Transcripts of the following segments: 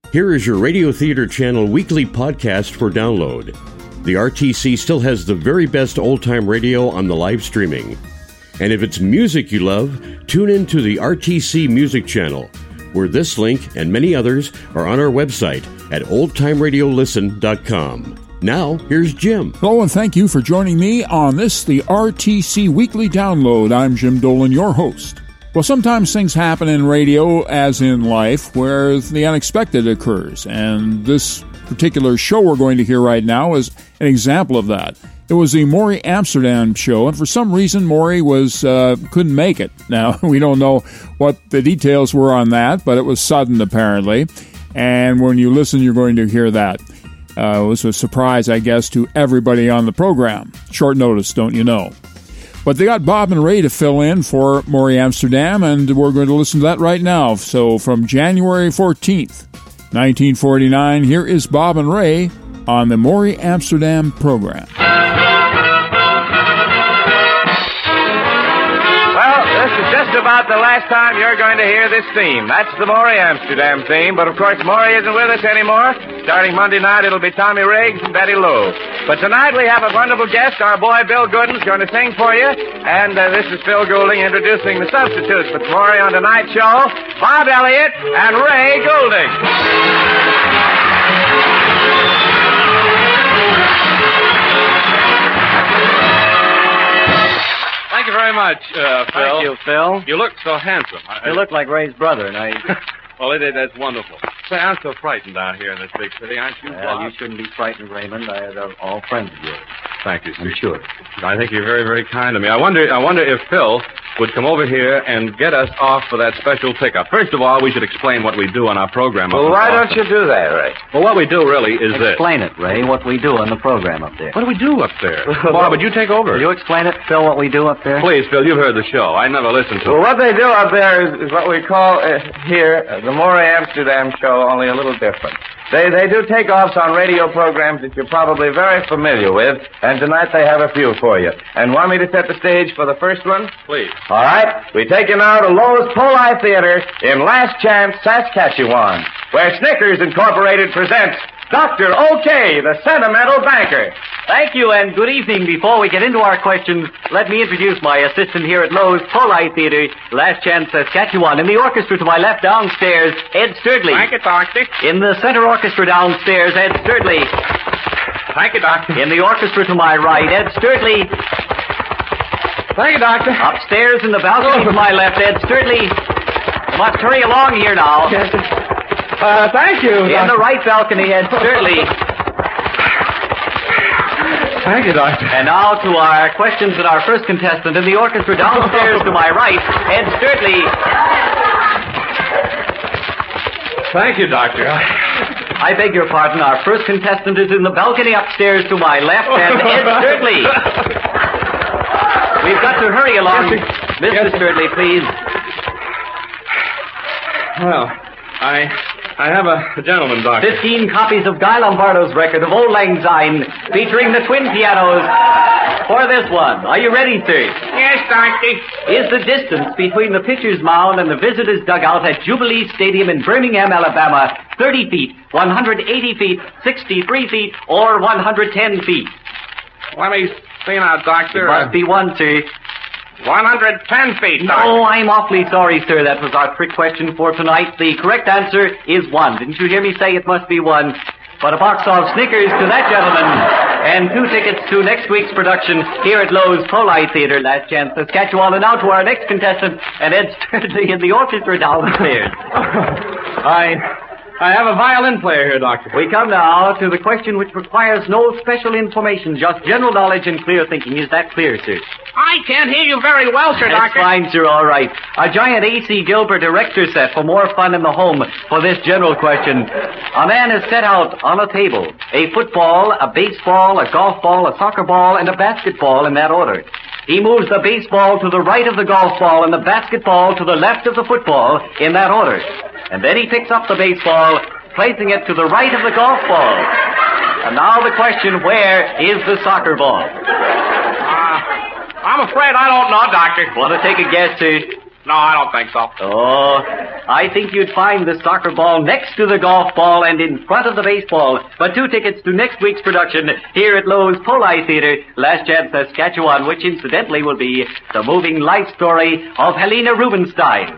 Here is your Radio Theater Channel weekly podcast for download. The RTC still has the very best old-time radio on the live streaming. And if it's music you love, tune in to the RTC Music Channel, where this link and many others are on our website at oldtimeradiolisten.com. Now, here's Jim. Hello, and thank you for joining me on this, the RTC Weekly Download. I'm Jim Dolan, your host. Well, sometimes things happen in radio, as in life, where the unexpected occurs. And this particular show we're going to hear right now is an example of that. It was the Maury Amsterdam show, and for some reason, Maury couldn't make it. Now, we don't know what the details were on that, but it was sudden, apparently. And when you listen, you're going to hear that. It was a surprise, I guess, to everybody on the program. Short notice, don't you know? But they got Bob and Ray to fill in for Maury Amsterdam, and we're going to listen to that right now. So from January 14th, 1949, here is Bob and Ray on the Maury Amsterdam program. Well, this is just about the last time you're going to hear this theme. That's the Maury Amsterdam theme, but of course Maury isn't with us anymore. Starting Monday night, it'll be Tommy Riggs and Betty Lou. But tonight we have a wonderful guest. Our boy Bill Gooden's going to sing for you. And this is Phil Goulding introducing the substitutes for Maury on tonight's show, Bob Elliott and Ray Goulding. Thank you very much, Phil. Thank you, Phil. You look so handsome. You look like Ray's brother, and Well, that's wonderful. Say, I'm so frightened down here in this big city, aren't you? Well, you shouldn't be frightened, Raymond. They're all friends of yours. Thank you, sir. I'm sure. I think you're very, very kind to me. I wonder if Phil would come over here and get us off for that special pickup. First of all, we should explain what we do on our program. Well, why don't you do that, Ray? Well, what we do really is this. Explain it, Ray, what we do on the program up there. What do we do up there? Bob, would you take over? Will you explain it, Phil, what we do up there? Please, Phil, you've heard the show. I never listened to it. Well, what they do up there is what we call here the Maury Amsterdam show, only a little different. They do takeoffs on radio programs that you're probably very familiar with, and tonight they have a few for you. And want me to set the stage for the first one? Please. All right. We take you now to Lowe's Poli Theater in Last Chance, Saskatchewan, where Snickers Incorporated presents Dr. O.K., the Sentimental Banker. Thank you, and good evening. Before we get into our questions, let me introduce my assistant here at Lowe's Poli Theater, Last Chance, Saskatchewan. In the orchestra to my left downstairs, Ed Sturdley. Thank you, Doctor. In the center orchestra downstairs, Ed Sturdley. Thank you, Doctor. In the orchestra to my right, Ed Sturdley. Thank you, Doctor. Upstairs in the balcony to my left, Ed Sturdley. You must hurry along here now. Thank you, In the right balcony, Ed Sturdley. Thank you, Doctor. And now to our questions and our first contestant in the orchestra downstairs to my right, Ed Sturdley. Thank you, Doctor. I beg your pardon, our first contestant is in the balcony upstairs to my left, and Ed Sturdley. We've got to hurry along. Mr. Sturdley, please. Well, I have a gentleman, Doctor. 15 copies of Guy Lombardo's record of Old Lang Syne, featuring the twin pianos for this one. Are you ready, sir? Yes, Doctor. Is the distance between the pitcher's mound and the visitor's dugout at Jubilee Stadium in Birmingham, Alabama, 30 feet, 180 feet, 63 feet, or 110 feet? Let me see now, Doctor. It must be one, sir. 110 feet, Doctor. Oh, I'm awfully sorry, sir. That was our trick question for tonight. The correct answer is one. Didn't you hear me say it must be one? But a box of Snickers to that gentleman, and 2 tickets to next week's production here at Lowe's Poli Theater, Last Chance, Saskatchewan. And now to our next contestant, and Ed Sturdley in the orchestra downstairs. I have a violin player here, Doctor. We come now to the question which requires no special information, just general knowledge and clear thinking. Is that clear, sir? I can't hear you very well, sir, That's Doctor. fine, sir, all right. A giant A.C. Gilbert erector set for more fun in the home for this general question. A man is set out on a table. A football, a baseball, a golf ball, a soccer ball, and a basketball in that order. He moves the baseball to the right of the golf ball and the basketball to the left of the football in that order. And then he picks up the baseball, placing it to the right of the golf ball. And now the question, where is the soccer ball? I'm afraid I don't know, Doctor. Want to take a guess, sir? No, I don't think so. Oh, I think you'd find the soccer ball next to the golf ball and in front of the baseball. But 2 tickets to next week's production here at Lowe's Poli Theater, Last Chance Saskatchewan, which incidentally will be the moving life story of Helena Rubinstein.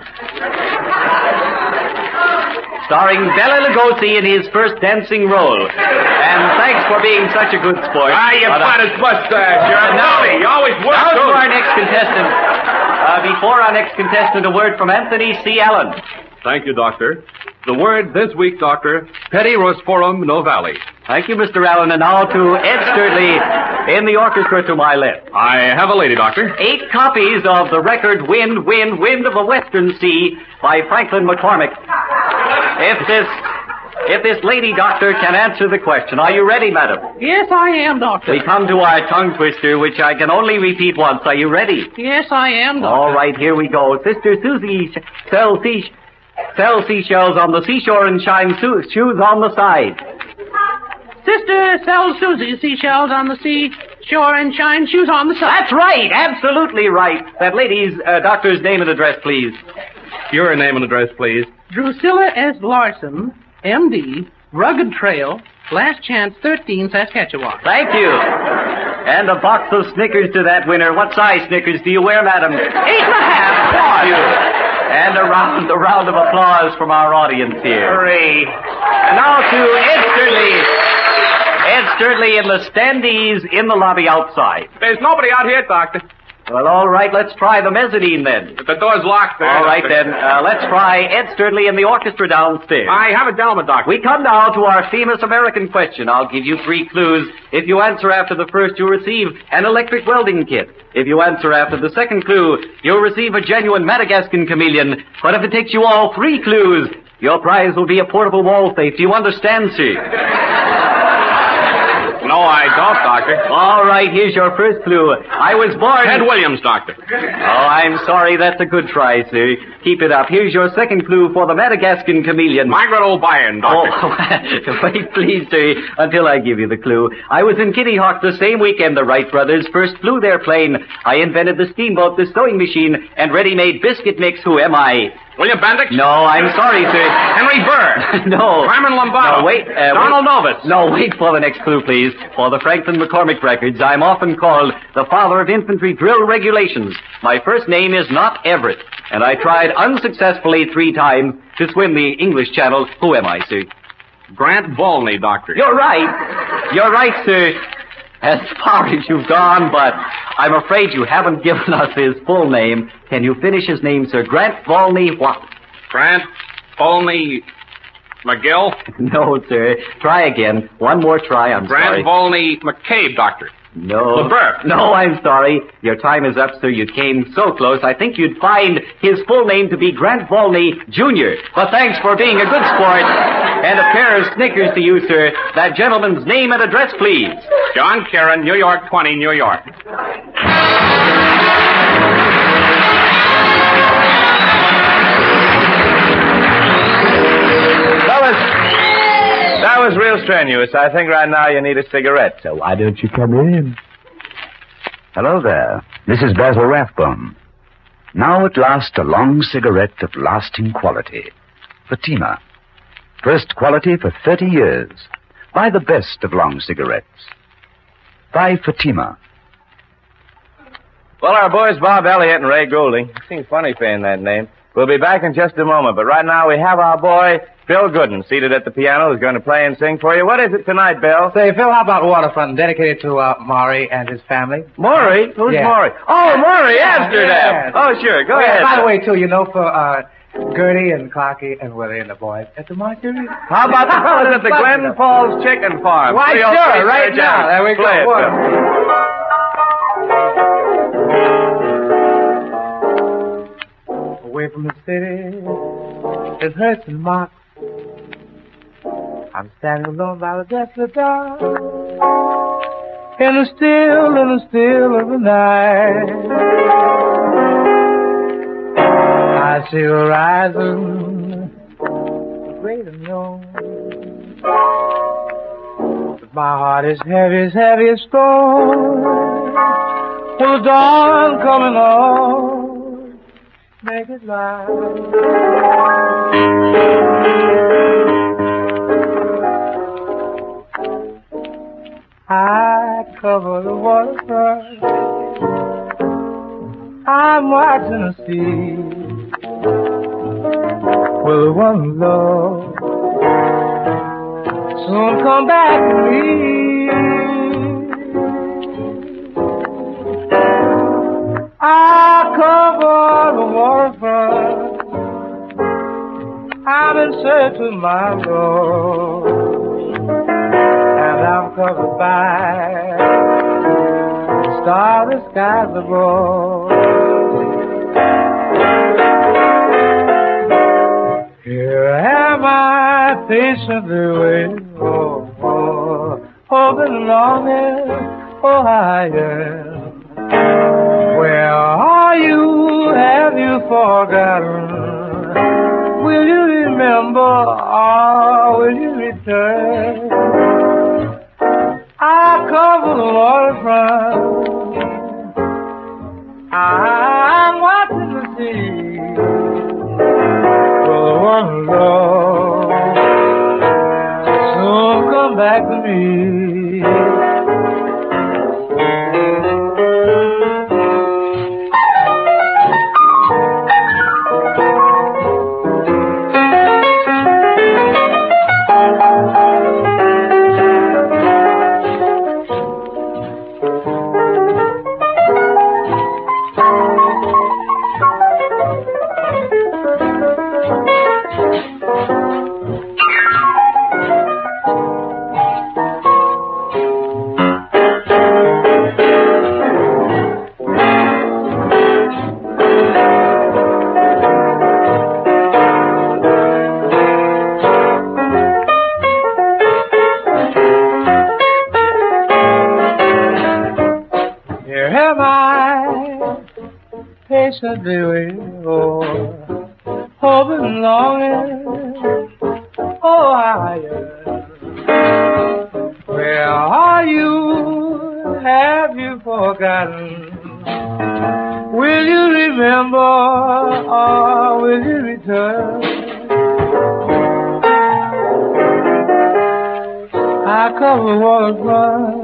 Starring Bela Lugosi in his first dancing role. And thanks for being such a good sport. You fat his mustache. You're a naughty. You always were. Now to our next contestant. Before our next contestant, a word from Anthony C. Allen. Thank you, Doctor. The word this week, Doctor, Pettirosporum novalis. Thank you, Mr. Allen. And now to Ed Sturdley in the orchestra to my left. I have a lady, Doctor. 8 copies of the record Wind, Wind, Wind of the Western Sea by Franklin McCormick. If this lady doctor can answer the question, are you ready, madam? Yes, I am, Doctor. We come to our tongue twister, which I can only repeat once. Are you ready? Yes, I am, Doctor. All right, here we go. Sister Susie sells seashells on the seashore and shines shoes on the side. Sister sells Susie seashells on the seashore and shine shoes on the side. That's right, absolutely right. That lady's doctor's name and address, please. Your name and address, please. Drusilla S. Larson, M.D., Rugged Trail, Last Chance 13, Saskatchewan. Thank you. And a box of Snickers to that winner. What size Snickers do you wear, madam? 8.5. Thank you. And a round of applause from our audience here. Hooray. And now to Ed Sturdley. Ed Sturdley in the standees in the lobby outside. There's nobody out here, Doctor. Well, all right, let's try the mezzanine then. The door's locked there. All right, then. Let's try Ed Sturdley and the orchestra downstairs. I have a gentleman, Doctor. We come now to our famous American question. I'll give you 3 clues. If you answer after the first, you'll receive an electric welding kit. If you answer after the second clue, you'll receive a genuine Madagascan chameleon. But if it takes you all 3 clues, your prize will be a portable wall safe. Do you understand, sir? No, I don't, Doctor. All right, here's your first clue. I was born... Ted Williams, Doctor. Oh, I'm sorry. That's a good try, sir. Keep it up. Here's your second clue for the Madagascan chameleon. Margaret O'Brien, Doctor. Oh, wait, please, sir, until I give you the clue. I was in Kitty Hawk the same weekend the Wright brothers first flew their plane. I invented the steamboat, the sewing machine, and ready-made biscuit mix. Who am I? William Bendix? No, I'm sorry, sir. Henry Burr? No. Carmen Lombardo? No, wait. Donald Novus? No, wait for the next clue, please. For the Franklin McCormick records, I'm often called the father of infantry drill regulations. My first name is not Everett, and I tried unsuccessfully 3 times to swim the English Channel. Who am I, sir? Grant Volney, Doctor. You're right. You're right, sir. As far as you've gone, but I'm afraid you haven't given us his full name. Can you finish his name, sir? Grant Volney what? Grant Volney McGill? No, sir. Try again. One more try, I'm sorry. Grant Volney McCabe, Doctor. No. LeBurf. No, I'm sorry. Your time is up, sir. You came so close. I think you'd find his full name to be Grant Volney, Jr. But thanks for being a good sport. And a pair of Snickers to you, sir. That gentleman's name and address, please. John Kieran, New York 20, New York. That was real strenuous. I think right now you need a cigarette, so why don't you come in? Hello there. This is Basil Rathbone. Now at last a long cigarette of lasting quality. Fatima. First quality for 30 years. Buy the best of long cigarettes. Buy Fatima. Well, our boys Bob Elliott and Ray Goulding. It seems funny saying that name. We'll be back in just a moment, but right now we have our boy Bill Gooden seated at the piano who's going to play and sing for you. What is it tonight, Bill? Say, Phil, how about Waterfront, dedicated to Maury and his family? Maury? Who's Yeah. Maury? Oh, Maury, Amsterdam. Yeah. Oh, sure. Go Oh, yeah, ahead. by the way, too, for Gertie and Clarky and Willie and the boys at the Mercury. How about the fellas at the Glen Falls Chicken Farm? Why, 303 sure, right Sir now. John. There we Play it, go. Away from the city, it hurts and mocks. I'm standing alone by the desolate dark. In the still of the night, I see the horizon, great and low. But my heart is heavy as stone. Till the dawn coming on, make it right. I cover the waterfront. I'm watching the sea with one love. Soon come back to me. I cover the waterfront. I'm in search of my love, and I'm covered by the starry skies above. Here am I patiently waiting, hoping and longing, oh I am. Where are you? Have you forgotten? Will you remember or will you return? I cover the waterfront. I'm watching the sea for the one love. Soon come back to me. Patiently waiting, oh, hoping and longing, oh, I am. Where are you? Have you forgotten? Will you remember or will you return? I cover waterfront.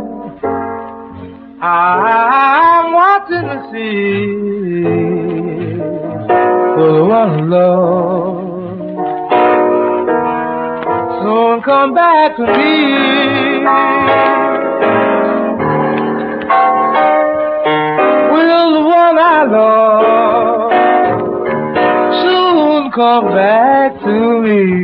I'm watching the sea for the one love. Soon come back to me. Will the one I love soon come back to me?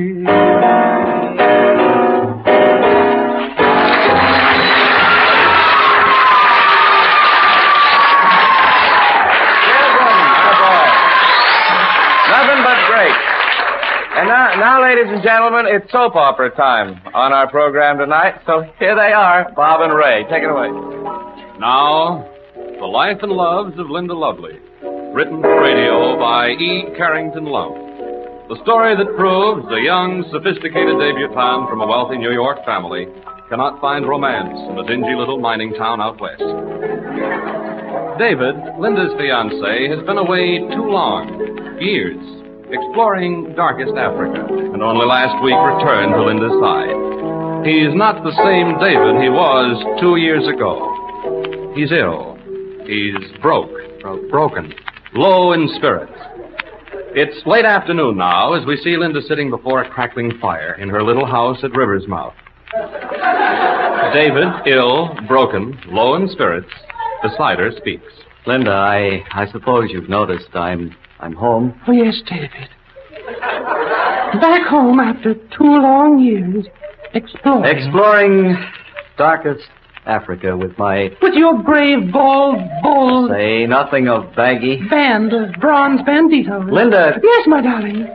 And now, ladies and gentlemen, it's soap opera time on our program tonight. So here they are, Bob and Ray. Take it away. Now, The Life and Loves of Linda Lovely, written for radio by E. Carrington Lump. The story that proves a young, sophisticated debutante from a wealthy New York family cannot find romance in a dingy little mining town out west. David, Linda's fiancé, has been away too long, years, exploring darkest Africa, and only last week returned to Linda's side. He's not the same David he was 2 years ago. He's ill. He's broken, low in spirits. It's late afternoon now as we see Linda sitting before a crackling fire in her little house at River's Mouth. David, ill, broken, low in spirits, beside her speaks. Linda, I suppose you've noticed I'm home. Oh, yes, David. Back home after 2 long years, exploring. Exploring darkest Africa with your brave, bold... Say nothing of baggy... band of bronze banditos. Linda... Yes, my darling.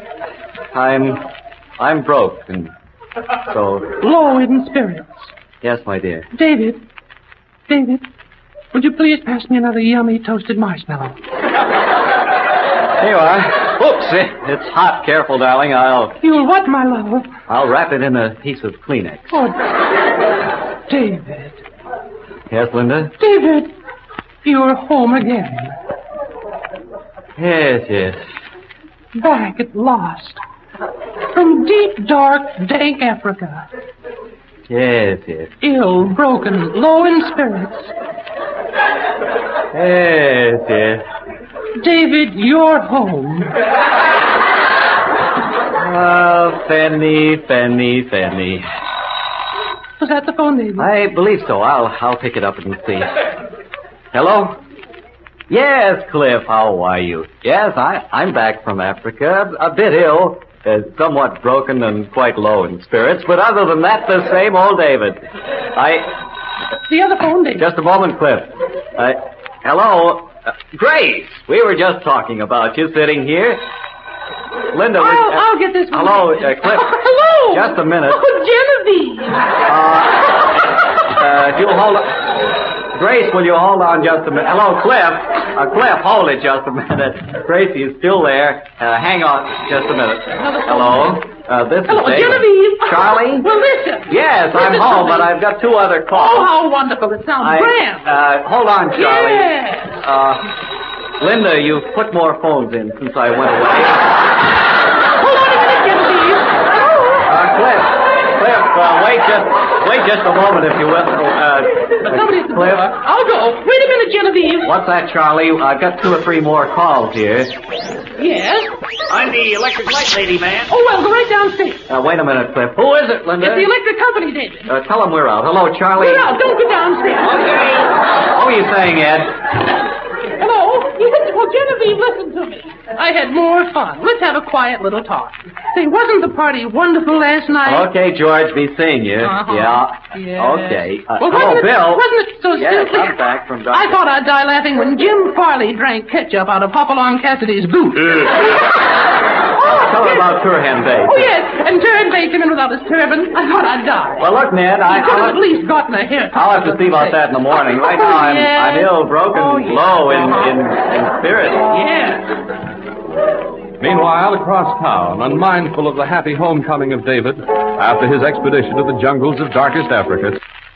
I'm broke, and so... Low in spirits. Yes, my dear. David, would you please pass me another yummy toasted marshmallow? Here you are. Oops, it's hot. Careful, darling. You'll what, my love? I'll wrap it in a piece of Kleenex. Oh, David. Yes, Linda? David, you're home again. Yes. Back at last. From deep, dark, dank Africa. Yes. Ill, broken, low in spirits. Yes. David, you're home. Oh, Fanny. Was that the phone, David? I believe so. I'll pick it up and see. Hello? Yes, Cliff, how are you? Yes, I'm back from Africa. A bit ill, somewhat broken and quite low in spirits, but other than that, the same old David. The other phone, David. Just a moment, Cliff. Hello? Grace, we were just talking about you sitting here. Linda, I'll get this one. Hello, Cliff. Hello. Just a minute. Oh, Genevieve. If you'll hold on. Grace, will you hold on just a minute? Hello, Cliff. Cliff, hold it just a minute. Gracie is still there. Hang on just a minute. Hello. This Hello, is David. Genevieve. Charlie? Well, listen. Yes, I'm home, but I've got two other calls. Oh, how wonderful. It sounds grand. Hold on, Charlie. Yes. Linda, you've put more phones in since I went away. Hold on a minute, Genevieve. Cliff, wait just a moment, if you will. Somebody's at the Cliff. door. I'll go. Wait a minute, Genevieve. What's that, Charlie? I've got 2 or 3 more calls here. Yes? I'm the electric light lady, man. Oh, well, go right downstairs. Wait a minute, Cliff. Who is it, Linda? It's the electric company, David. Tell them we're out. Hello, Charlie. We're out. Don't go downstairs. Okay. What were you saying, Ed? Hello? Yes, well, Genevieve, listen to me. I had more fun. Let's have a quiet little talk. Say, wasn't the party wonderful last night? Okay, George, be seeing you. Yeah. Yes. Okay. Well, hello, Bill. Wasn't it so Yes, simply? I'm back from Dr. I thought I'd die laughing when Jim Farley drank ketchup out of Hopalong Cassidy's boot. Tell her about Turhan Bay. Oh, yes, and Turn Bay came in without his turban. I thought I'd die. Well, look, Ned, He could have at least gotten a haircut. I'll have to see about that in the morning. Right now, I'm ill, broken, low in spirit. Yes. Meanwhile, across town, unmindful of the happy homecoming of David, after his expedition to the jungles of darkest Africa,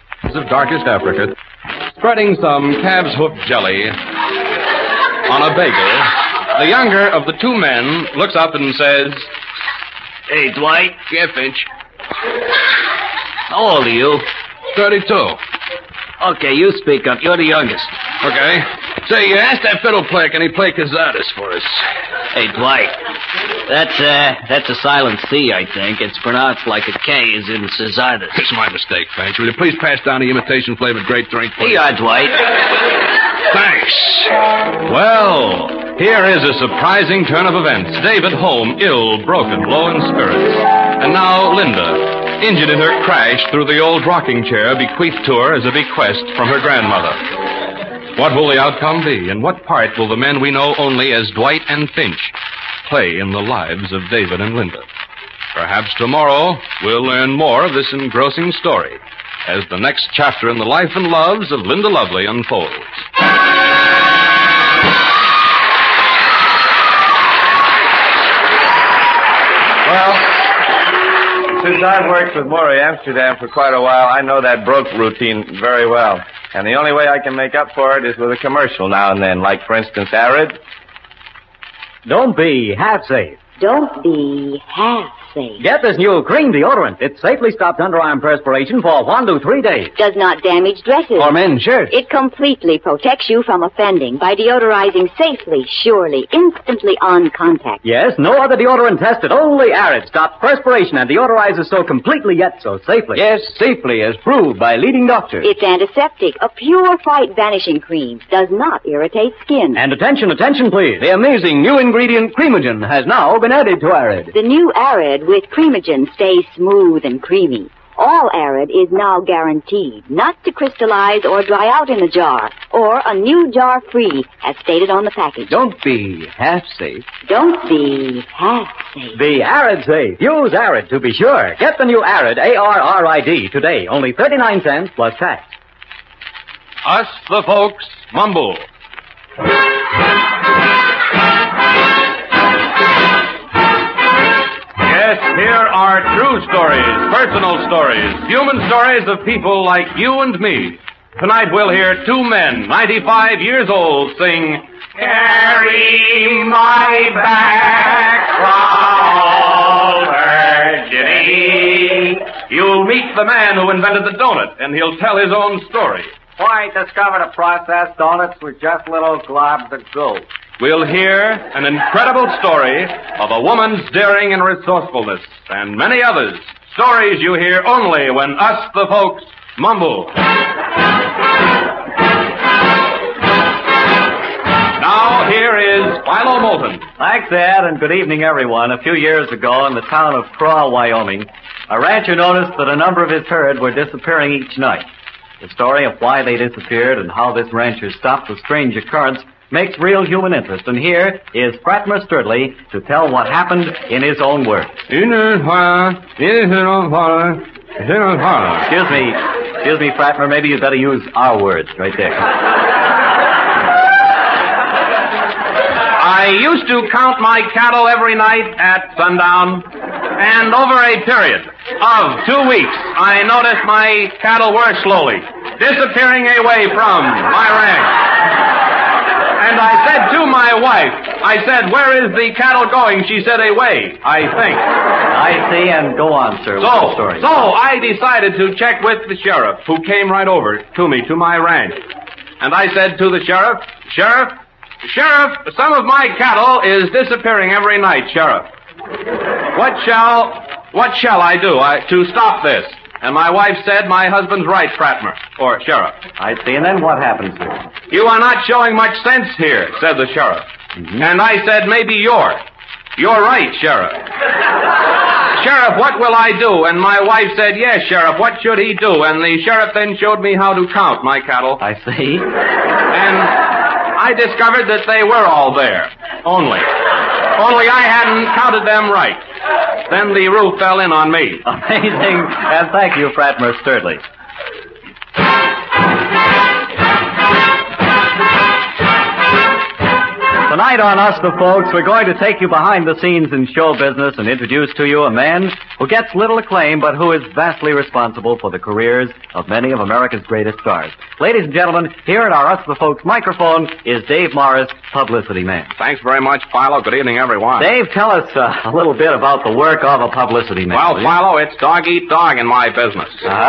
spreading some calf's hoof jelly on a bagel, the younger of the 2 men looks up and says, Hey, Dwight. "Yeah, Finch." How old are you? 32. Okay, you speak up. You're the youngest. Okay. Say, ask that fiddle player, can he play Cazares for us? Hey, Dwight. That's a silent C, I think. It's pronounced like a K as in Cazares. It's my mistake, Finch. Will you please pass down the imitation-flavored grape drink, please? Here you are, Dwight. Thanks. Well, here is a surprising turn of events. David home, ill, broken, low in spirits. And now Linda, injured in her crash through the old rocking chair bequeathed to her as a bequest from her grandmother. What will the outcome be, and what part will the men we know only as Dwight and Finch play in the lives of David and Linda? Perhaps tomorrow we'll learn more of this engrossing story as the next chapter in the life and loves of Linda Lovely unfolds. Well, since I've worked with Maury Amsterdam for quite a while, I know that broke routine very well. And the only way I can make up for it is with a commercial now and then, like, for instance, Arid. Don't be half safe. Don't be half safe. Get this new cream deodorant. It safely stops underarm perspiration for 1 to 3 days. Does not damage dresses. Or men's shirts. It completely protects you from offending by deodorizing safely, surely, instantly on contact. Yes, no other deodorant tested. Only Arid stops perspiration and deodorizes so completely yet so safely. Yes, safely, as proved by leading doctors. It's antiseptic, a pure white vanishing cream. Does not irritate skin. And attention, please. The amazing new ingredient Creamogen has now been added to Arid. The new Arid with Creamogen stays smooth and creamy. All Arid is now guaranteed not to crystallize or dry out in the jar, or a new jar free, as stated on the package. Don't be half safe. Don't be half safe. Be Arid safe. Use Arid to be sure. Get the new Arid, A-R-R-I-D, today. Only 39 cents plus tax. Us, the folks, mumble. Yes, here are true stories, personal stories, human stories of people like you and me. Tonight we'll hear 2 men, 95 years old, sing Carry my back, Crawler Ginny. You'll meet the man who invented the donut, and he'll tell his own story. White discovered a process donuts were just little globs of goo. We'll hear an incredible story of a woman's daring and resourcefulness, and many others. Stories you hear only when us, the folks, mumble. Now, here is Philo Moulton. Thanks, Ed, and good evening, everyone. A few years ago, in the town of Craw, Wyoming, a rancher noticed that a number of his herd were disappearing each night. The story of why they disappeared and how this rancher stopped the strange occurrence makes real human interest. And here is Fratmer Sturdley to tell what happened in his own words. Excuse me, Fratmer, maybe you'd better use our words right there. I used to count my cattle every night at sundown, and over a period of 2 weeks, I noticed my cattle were slowly disappearing away from my ranch. And I said to my wife, where is the cattle going? She said, away, I think. I see, and go on, sir, with the story. So I decided to check with the sheriff, who came right over to me, to my ranch. And I said to the sheriff, Sheriff, some of my cattle is disappearing every night, Sheriff. What shall I do to stop this? And my wife said, my husband's right, Fratmer, or Sheriff. I see, and then what happens, sir? You are not showing much sense here, said the sheriff. Mm-hmm. And I said, maybe you're right, Sheriff. Sheriff, what will I do? And my wife said, yes, Sheriff, what should he do? And the sheriff then showed me how to count my cattle. I see. And I discovered that they were all there. Only I hadn't counted them right. Then the roof fell in on me. Amazing. And thank you, Fratmer Sturdley. Tonight on Us the Folks, we're going to take you behind the scenes in show business and introduce to you a man who gets little acclaim but who is vastly responsible for the careers of many of America's greatest stars. Ladies and gentlemen, here at our Us the Folks microphone is Dave Morris, publicity man. Thanks very much, Philo. Good evening, everyone. Dave, tell us a little bit about the work of a publicity man. Well, Philo, it's dog eat dog in my business.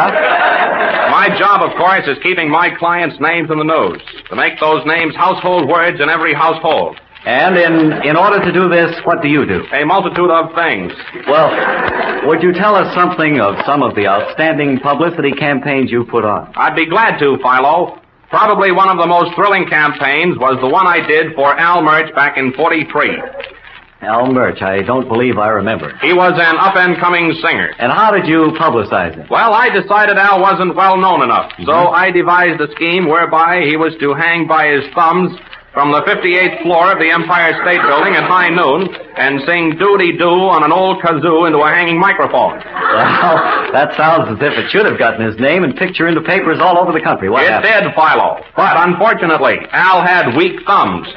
My job, of course, is keeping my clients' names in the news, to make those names household words in every household. And in order to do this, what do you do? A multitude of things. Well, would you tell us something of some of the outstanding publicity campaigns you've put on? I'd be glad to, Philo. Probably one of the most thrilling campaigns was the one I did for Al Murch back in '43. Al Murch, I don't believe I remember. He was an up-and-coming singer. And how did you publicize him? Well, I decided Al wasn't well-known enough, so I devised a scheme whereby he was to hang by his thumbs from the 58th floor of the Empire State Building at high noon and sing doody-doo on an old kazoo into a hanging microphone. Well, that sounds as if it should have gotten his name and picture into papers all over the country. What happened? It did, Philo. But unfortunately, Al had weak thumbs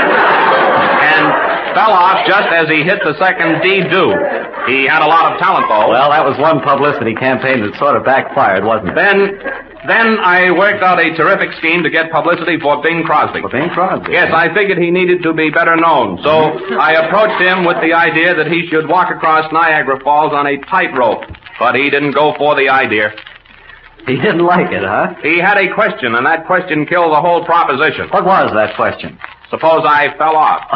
and fell off just as he hit the second D-do. He had a lot of talent, though. Well, that was one publicity campaign that sort of backfired, wasn't it? Then I worked out a terrific scheme to get publicity for Bing Crosby. For Bing Crosby? Yes, I figured he needed to be better known. So I approached him with the idea that he should walk across Niagara Falls on a tightrope. But he didn't go for the idea. He didn't like it, huh? He had a question, and that question killed the whole proposition. What was that question? Suppose I fell off.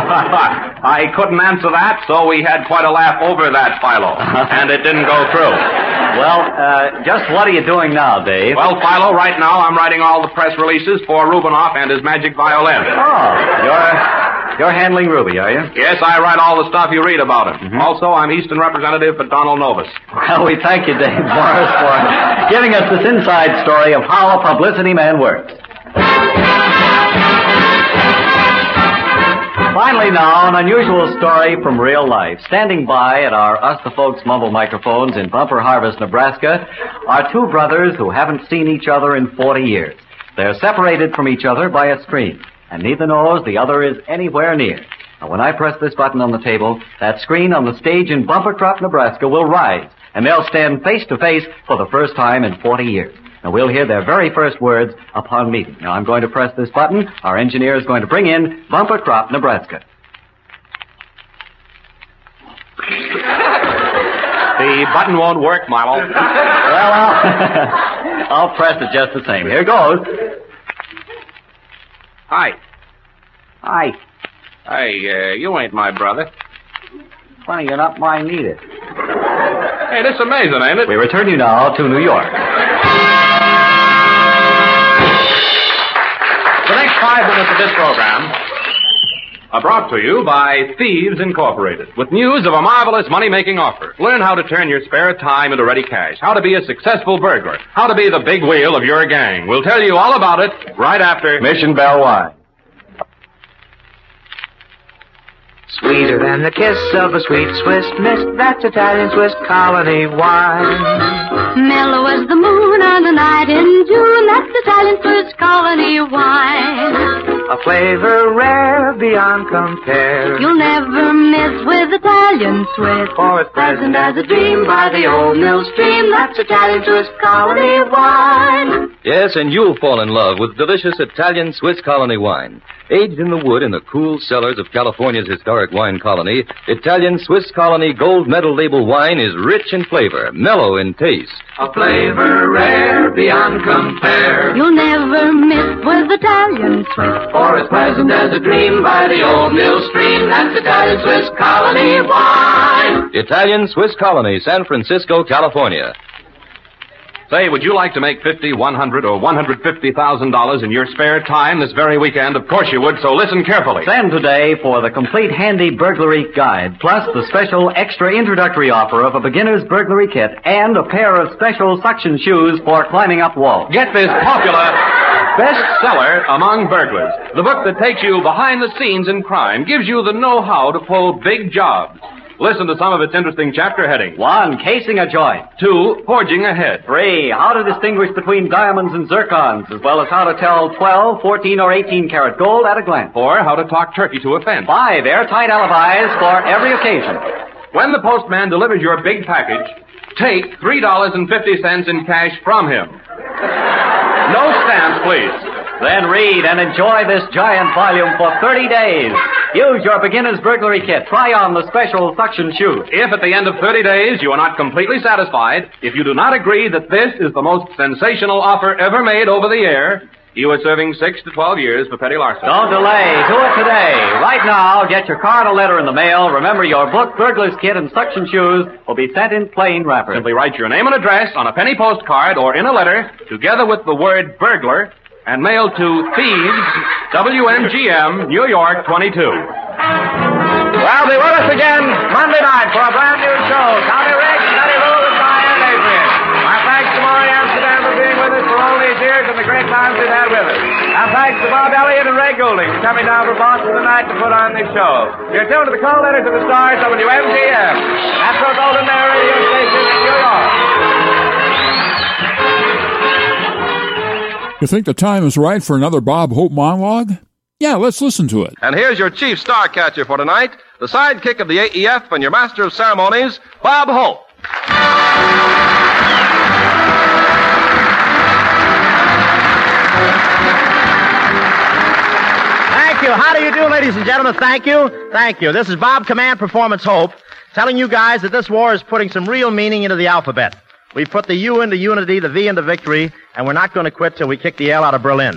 I couldn't answer that, so we had quite a laugh over that, Philo. And it didn't go through. Well, just what are you doing now, Dave? Well, Philo, right now I'm writing all the press releases for Rubinoff and his magic violin. Oh, you're handling Ruby, are you? Yes, I write all the stuff you read about him. Mm-hmm. Also, I'm Eastern representative for Donald Novus. Well, we thank you, Dave Morris, for giving us this inside story of how a publicity man works. Finally now, an unusual story from real life. Standing by at our Us the Folks mobile microphones in Bumper Harvest, Nebraska, are two brothers who haven't seen each other in 40 years. They're separated from each other by a screen, and neither knows the other is anywhere near. Now, when I press this button on the table, that screen on the stage in Bumper Crop, Nebraska will rise, and they'll stand face to face for the first time in 40 years. Now, we'll hear their very first words upon meeting. Now, I'm going to press this button. Our engineer is going to bring in Bumper Crop, Nebraska. The button won't work, Marlowe. Well, I'll press it just the same. Here goes. Hi. Hi. Hey, you ain't my brother. Funny, you're not mine either. Hey, this is amazing, ain't it? We return you now to New York. The next 5 minutes of this program are brought to you by Thieves Incorporated, with news of a marvelous money-making offer. Learn how to turn your spare time into ready cash, how to be a successful burglar, how to be the big wheel of your gang. We'll tell you all about it right after Mission Bell Wine. Sweeter than the kiss of a sweet Swiss mist, that's Italian Swiss Colony wine. Mellow as the moon on a night in June, that's Italian Swiss Colony wine. A flavor rare beyond compare. You'll never miss with Italian Swiss. For it's pleasant as a dream by the old mill stream, that's Italian Swiss Colony wine. Yes, and you'll fall in love with delicious Italian Swiss Colony wine. Aged in the wood in the cool cellars of California's historic wine colony, Italian Swiss Colony Gold Medal label wine is rich in flavor, mellow in taste. A flavor rare beyond compare. You'll never miss with Italian Swiss. For as pleasant as a dream by the old mill stream, that's Italian Swiss Colony wine. Italian Swiss Colony, San Francisco, California. Say, would you like to make $50,000, $100,000, or $150,000 in your spare time this very weekend? Of course you would, so listen carefully. Send today for the complete handy burglary guide, plus the special extra introductory offer of a beginner's burglary kit and a pair of special suction shoes for climbing up walls. Get this popular bestseller among burglars. The book that takes you behind the scenes in crime, gives you the know-how to pull big jobs. Listen to some of its interesting chapter headings. 1. Casing a joint. 2. Forging ahead. 3. How to distinguish between diamonds and zircons, as well as how to tell 12, 14, or 18 karat gold at a glance. 4. How to talk turkey to a fence. 5. Airtight alibis for every occasion. When the postman delivers your big package, take $3.50 in cash from him. No stamps, please. Then read and enjoy this giant volume for 30 days. Use your beginner's burglary kit. Try on the special suction shoes. If at the end of 30 days you are not completely satisfied, if you do not agree that this is the most sensational offer ever made over the air, you are serving 6 to 12 years for petty larceny. Don't delay. Do it today. Right now, get your card or letter in the mail. Remember, your book, burglar's kit, and suction shoes will be sent in plain wrappers. Simply write your name and address on a penny postcard or in a letter, together with the word burglar, and mail to Thieves, WMGM, New York 22. Well, be with us again Monday night for a brand new show. Tommy Riggs, Betty Lou, and Diane Adrian. Our thanks to Maury Amsterdam for being with us for all these years and the great times we've had with us. Our thanks to Bob Elliott and Ray Goulding for coming down from Boston tonight to put on this show. You're tuned to the Call Letters of the Stars, WMGM, Metro Golden Mare Radio Station in New York. You think the time is right for another Bob Hope monologue? Yeah, let's listen to it. And here's your chief star catcher for tonight, the sidekick of the AEF and your master of ceremonies, Bob Hope. Thank you. How do you do, ladies and gentlemen? Thank you. Thank you. This is Bob Command Performance Hope, telling you guys that this war is putting some real meaning into the alphabet. We put the U into unity, the V into victory, and we're not going to quit till we kick the L out of Berlin.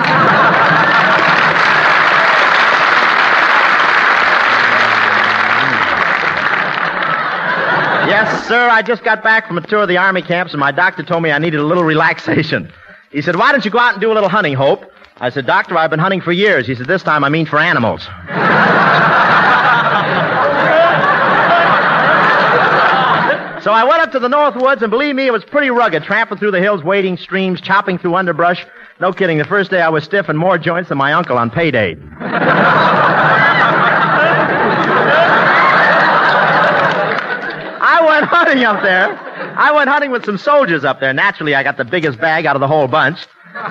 Yes, sir, I just got back from a tour of the Army camps, and my doctor told me I needed a little relaxation. He said, why don't you go out and do a little hunting, Hope? I said, Doctor, I've been hunting for years. He said, this time I mean for animals. So I went up to the North Woods, and believe me, it was pretty rugged, tramping through the hills, wading streams, chopping through underbrush. No kidding, the first day I was stiff and more joints than my uncle on payday. I went hunting up there. I went hunting with some soldiers up there. Naturally, I got the biggest bag out of the whole bunch.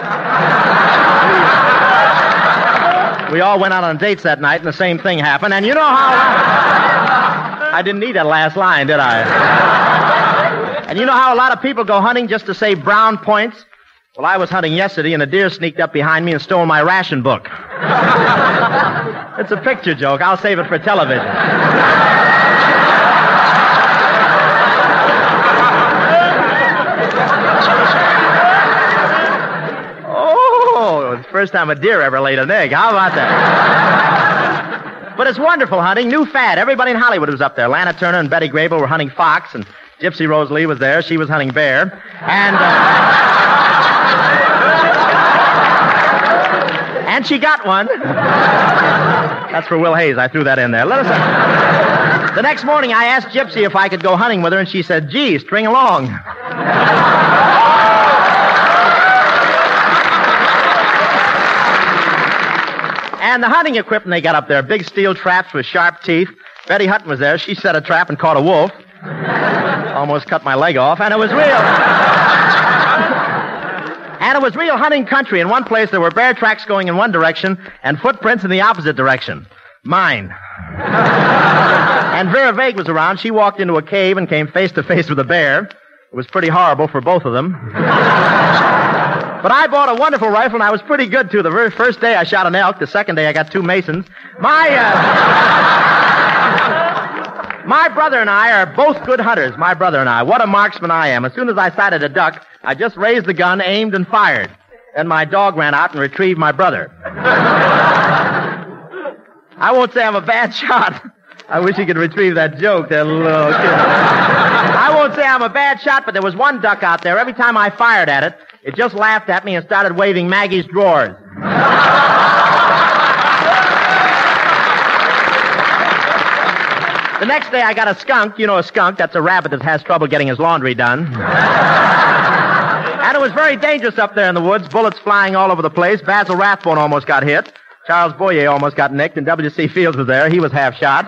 We all went out on dates that night, and the same thing happened. And you know how... I didn't need that last line, did I? And you know how a lot of people go hunting just to save brown points? Well, I was hunting yesterday, and a deer sneaked up behind me and stole my ration book. It's a picture joke. I'll save it for television. Oh, it's the first time a deer ever laid an egg. How about that? But it's wonderful hunting. New fad. Everybody in Hollywood was up there. Lana Turner and Betty Grable were hunting fox, and Gypsy Rose Lee was there. She was hunting bear. And she got one. That's for Will Hayes. I threw that in there. The next morning, I asked Gypsy if I could go hunting with her, and she said, gee, string along. And the hunting equipment they got up there, big steel traps with sharp teeth. Betty Hutton was there. She set a trap and caught a wolf. Almost cut my leg off, and it was real. And it was real hunting country. In one place, there were bear tracks going in one direction and footprints in the opposite direction. Mine. And Vera Vague was around. She walked into a cave and came face to face with a bear. It was pretty horrible for both of them. But I bought a wonderful rifle, and I was pretty good, too. The very first day, I shot an elk. The second day, I got 2 Masons. My brother and I are both good hunters, my brother and I. What a marksman I am. As soon as I sighted a duck, I just raised the gun, aimed, and fired. Then my dog ran out and retrieved my brother. I won't say I'm a bad shot. I wish he could retrieve that joke, that little kid. I won't say I'm a bad shot, but there was one duck out there. Every time I fired at it, it just laughed at me and started waving Maggie's drawers. The next day, I got a skunk. You know a skunk? That's a rabbit that has trouble getting his laundry done. And it was very dangerous up there in the woods. Bullets flying all over the place. Basil Rathbone almost got hit. Charles Boyer almost got nicked, and W.C. Fields was there. He was half shot.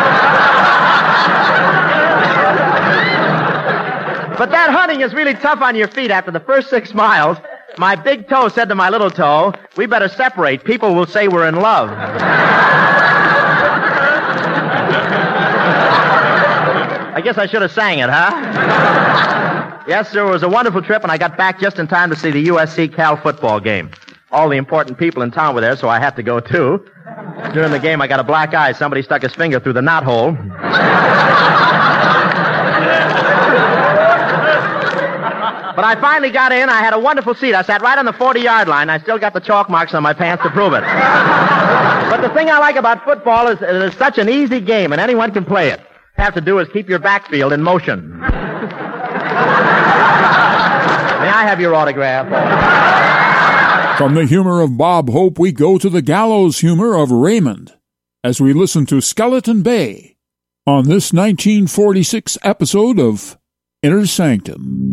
But that hunting is really tough on your feet. After the first 6 miles, my big toe said to my little toe, we better separate. People will say we're in love. I guess I should have sang it, huh? Yes, sir, it was a wonderful trip, and I got back just in time to see the USC-Cal football game. All the important people in town were there, so I had to go, too. During the game, I got a black eye. Somebody stuck his finger through the knothole. But I finally got in. I had a wonderful seat. I sat right on the 40-yard line. I still got the chalk marks on my pants to prove it. But the thing I like about football is it's such an easy game, and anyone can play it. Have to do is keep your backfield in motion. May I have your autograph? From the humor of Bob Hope, we go to the gallows humor of Raymond as we listen to Skeleton Bay on this 1946 episode of Inner Sanctum.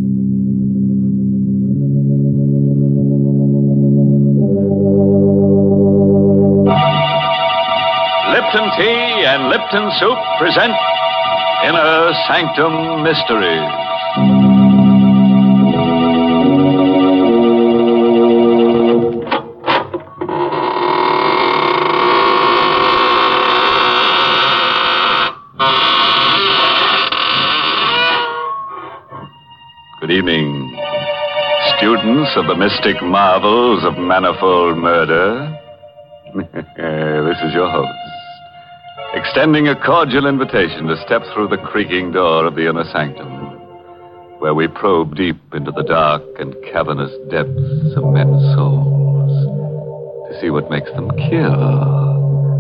Lipton Tea and Lipton Soup present Inner Sanctum Mysteries. Good evening, students of the mystic marvels of manifold murder. This is your host, extending a cordial invitation to step through the creaking door of the inner sanctum, where we probe deep into the dark and cavernous depths of men's souls to see what makes them kill.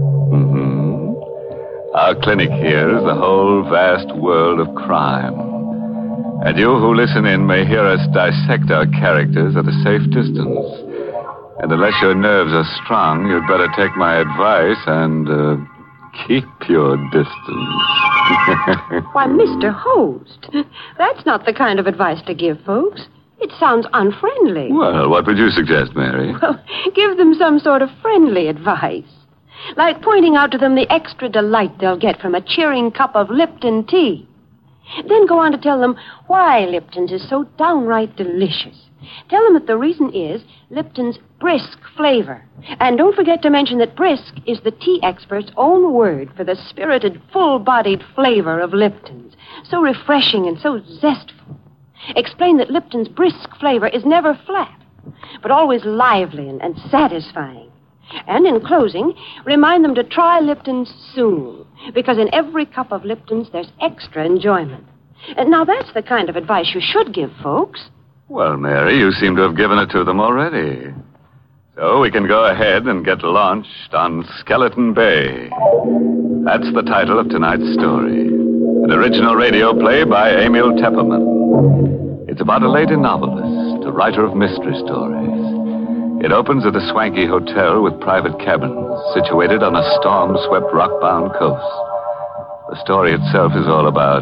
Our clinic here is the whole vast world of crime. And you who listen in may hear us dissect our characters at a safe distance. And unless your nerves are strong, you'd better take my advice and keep your distance. Why, Mr. Host, that's not the kind of advice to give folks. It sounds unfriendly. Well, what would you suggest, Mary? Well, give them some sort of friendly advice. Like pointing out to them the extra delight they'll get from a cheering cup of Lipton tea. Then go on to tell them why Lipton's is so downright delicious. Tell them that the reason is Lipton's brisk flavor. And don't forget to mention that brisk is the tea expert's own word for the spirited, full-bodied flavor of Lipton's. So refreshing and so zestful. Explain that Lipton's brisk flavor is never flat, but always lively and satisfying. And in closing, remind them to try Lipton soon, because in every cup of Lipton's, there's extra enjoyment. And now, that's the kind of advice you should give folks. Well, Mary, you seem to have given it to them already. So we can go ahead and get launched on Skeleton Bay. That's the title of tonight's story. An original radio play by Emil Tepperman. It's about a lady novelist, a writer of mystery stories. It opens at a swanky hotel with private cabins situated on a storm-swept, rock-bound coast. The story itself is all about...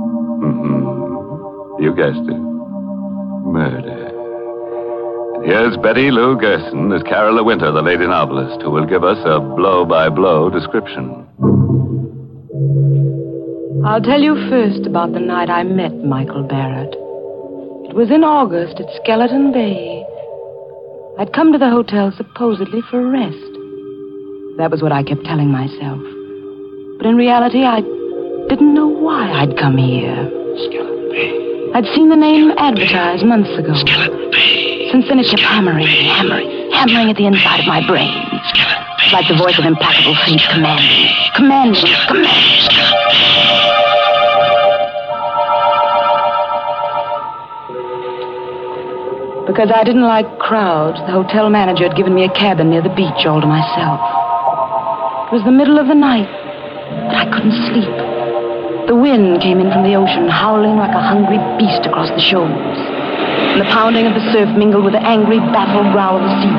you guessed it. Murder. Here's Betty Lou Gerson as Carol De Winter, the lady novelist, who will give us a blow-by-blow description. I'll tell you first about the night I met Michael Barrett. It was in August at Skeleton Bay. I'd come to the hotel supposedly for a rest. That was what I kept telling myself. But in reality, I didn't know why I'd come here. Skeleton Bay. I'd seen the name advertised months ago. Skeleton Bay. Since then, it kept hammering at the inside of my brain. It's like the voice of implacable fate commanding. Because I didn't like crowds, the hotel manager had given me a cabin near the beach all to myself. It was the middle of the night, but I couldn't sleep. The wind came in from the ocean, howling like a hungry beast across the shoals. And the pounding of the surf mingled with the angry, baffled growl of the sea.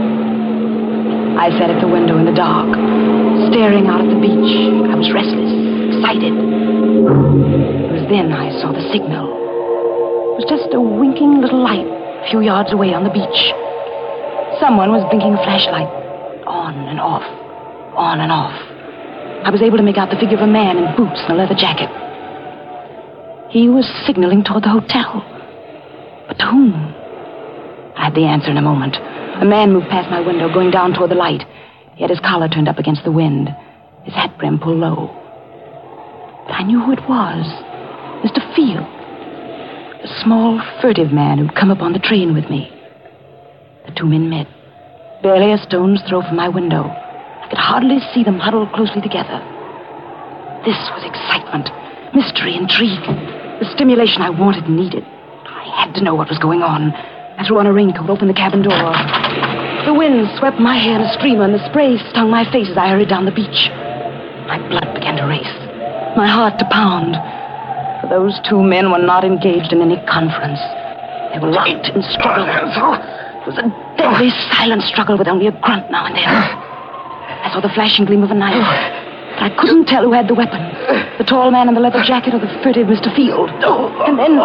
I sat at the window in the dark, staring out at the beach. I was restless, excited. It was then I saw the signal. It was just a winking little light a few yards away on the beach. Someone was blinking a flashlight. On and off. On and off. I was able to make out the figure of a man in boots and a leather jacket. He was signaling toward the hotel. But to whom? I had the answer in a moment. A man moved past my window, going down toward the light. He had his collar turned up against the wind, his hat brim pulled low. But I knew who it was. Mr. Field. A small, furtive man who'd come up on the train with me. The two men met, barely a stone's throw from my window. I could hardly see them huddled closely together. This was excitement, mystery, intrigue, the stimulation I wanted and needed. I had to know what was going on. I threw on a raincoat, opened the cabin door. The wind swept my hair in a streamer, and the spray stung my face as I hurried down the beach. My blood began to race, my heart to pound. For those two men were not engaged in any conference. They were locked in struggle. It was a deadly, silent struggle with only a grunt now and then. I saw the flashing gleam of a knife, but I couldn't tell who had the weapon. The tall man in the leather jacket or the furtive Mr. Field. And then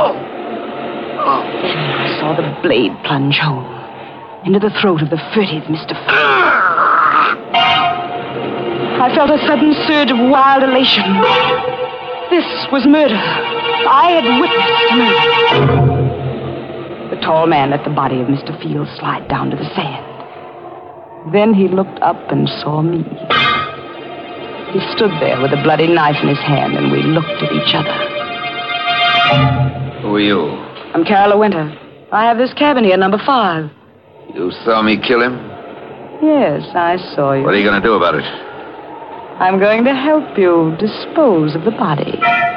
I saw the blade plunge home into the throat of the furtive Mr. Field. I felt a sudden surge of wild elation. This was murder. I had witnessed murder. The tall man let the body of Mr. Field slide down to the sand. Then he looked up and saw me. He stood there with a bloody knife in his hand, and we looked at each other. Who are you? I'm Carol De Winter. I have this cabin here, number 5. You saw me kill him? Yes, I saw you. What are you going to do about it? I'm going to help you dispose of the body.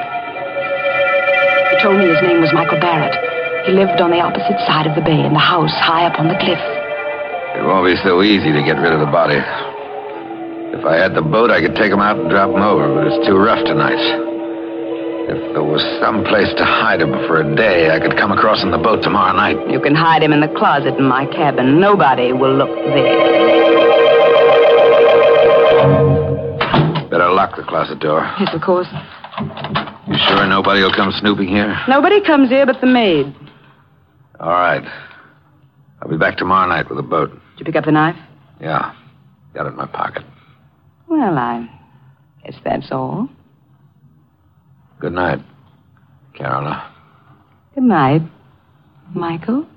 He told me his name was Michael Barrett. He lived on the opposite side of the bay in the house high up on the cliff. It won't be so easy to get rid of the body. If I had the boat, I could take him out and drop him over, but it's too rough tonight. If there was some place to hide him for a day, I could come across on the boat tomorrow night. You can hide him in the closet in my cabin. Nobody will look there. Better lock the closet door. Yes, of course. You sure nobody will come snooping here? Nobody comes here but the maid. All right. I'll be back tomorrow night with a boat. Did you pick up the knife? Yeah. Got it in my pocket. Well, I guess that's all. Good night, Carola. Good night, Michael.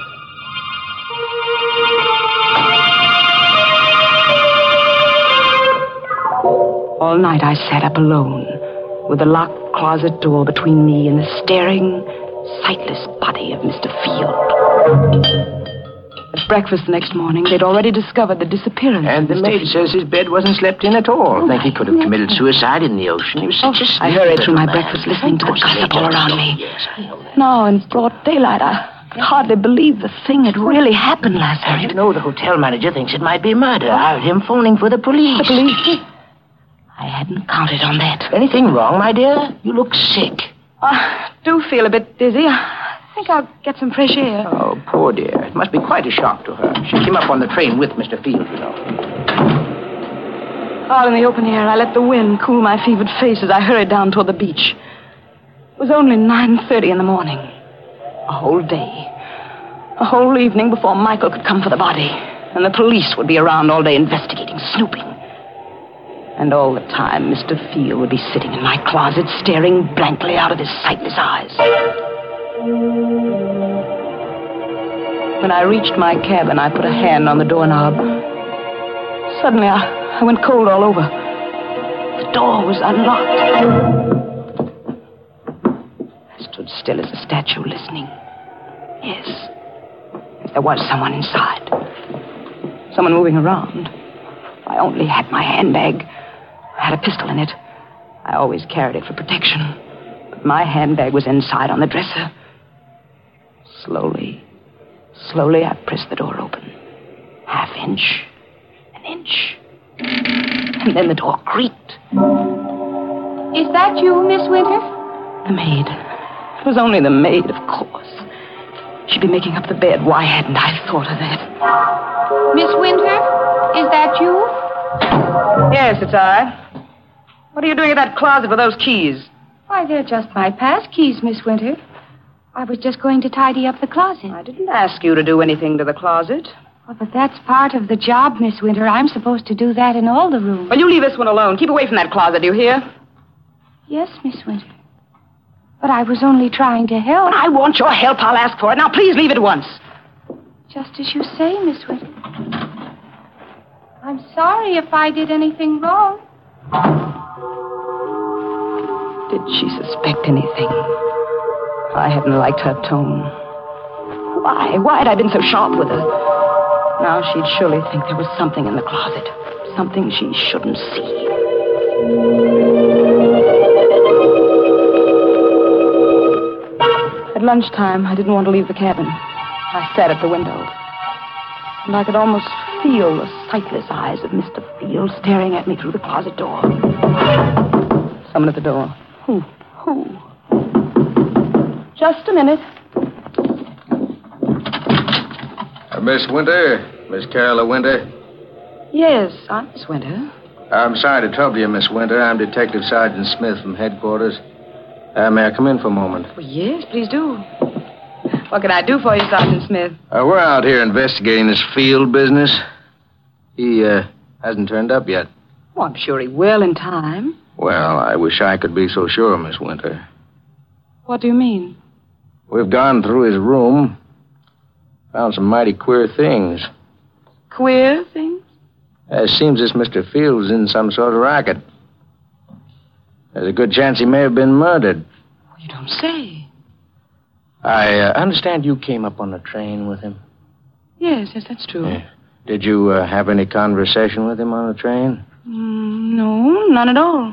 All night I sat up alone, with the locked closet door between me and the staring, sightless body of Mr. Field. At breakfast the next morning, they'd already discovered the disappearance And the of Mr. maid Field. says his bed wasn't slept in at all. I think he could have committed suicide in the ocean. He was such a I sneaky hurried through my little man. breakfast listening to the Of course, gossip they all don't around know. me. Yes, I know. Now, in broad daylight, I hardly believed the thing had really happened last night. You know, the hotel manager thinks it might be murder. I heard him phoning for the police. The police? I hadn't counted on that. Anything wrong, my dear? You look sick. I do feel a bit dizzy. I think I'll get some fresh air. Oh, poor dear. It must be quite a shock to her. She came up on the train with Mr. Field, you know. Out in the open air, I let the wind cool my fevered face as I hurried down toward the beach. It was only 9:30 in the morning. A whole day. A whole evening before Michael could come for the body. And the police would be around all day investigating, snooping. And all the time, Mr. Field would be sitting in my closet, staring blankly out of his sightless eyes. When I reached my cabin, I put a hand on the doorknob. Suddenly, I went cold all over. The door was unlocked. I stood still as a statue, listening. Yes, there was someone inside. Someone moving around. I only had my handbag. I had a pistol in it. I always carried it for protection. But my handbag was inside on the dresser. Slowly, I pressed the door open. Half inch, an inch. And then the door creaked. Is that you, Miss Winter? The maid. It was only the maid, of course. She'd be making up the bed. Why hadn't I thought of that? Miss Winter, is that you? Yes, it's I. What are you doing in that closet with those keys? Why, they're just my pass keys, Miss Winter. I was just going to tidy up the closet. I didn't ask you to do anything to the closet. Well, but that's part of the job, Miss Winter. I'm supposed to do that in all the rooms. Well, you leave this one alone. Keep away from that closet, do you hear? Yes, Miss Winter. But I was only trying to help. When I want your help, I'll ask for it. Now, please leave at once. Just as you say, Miss Winter. I'm sorry if I did anything wrong. Did she suspect anything? I hadn't liked her tone. Why? Why had I been so sharp with her? Now she'd surely think there was something in the closet. Something she shouldn't see. At lunchtime, I didn't want to leave the cabin. I sat at the window. And I could almost feel the sightless eyes of Mr. Field staring at me through the closet door. Someone at the door. Who? Just a minute. Miss Winter? Miss Carolyn Winter? Yes, I'm Miss Winter. I'm sorry to trouble you, Miss Winter. I'm Detective Sergeant Smith from headquarters. May I come in for a moment? Well, yes, please do. What can I do for you, Sergeant Smith? We're out here investigating this Field business. He hasn't turned up yet. Oh, I'm sure he will in time. Well, I wish I could be so sure, Miss Winter. What do you mean? We've gone through his room. Found some mighty queer things. Queer things? It seems this Mr. Field's in some sort of racket. There's a good chance he may have been murdered. You don't say. I understand you came up on the train with him. Yes, that's true. Yeah. Did you have any conversation with him on the train? No, none at all.